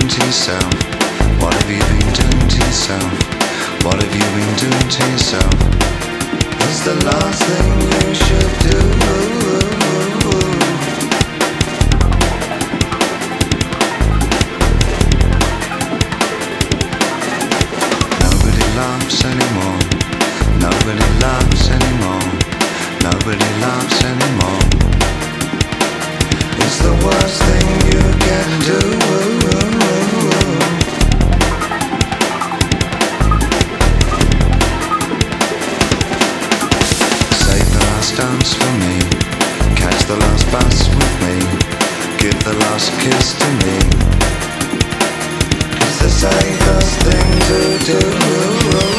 doing to yourself? What have you been doing to yourself? What have you been doing to yourself? What's the last thing you should do? Nobody laughs anymore. Nobody laughs anymore. Nobody laughs anymore. It's the worst thing you can do. Save the last dance for me. Catch the last bus with me. Give the last kiss to me. It's the safest thing to do.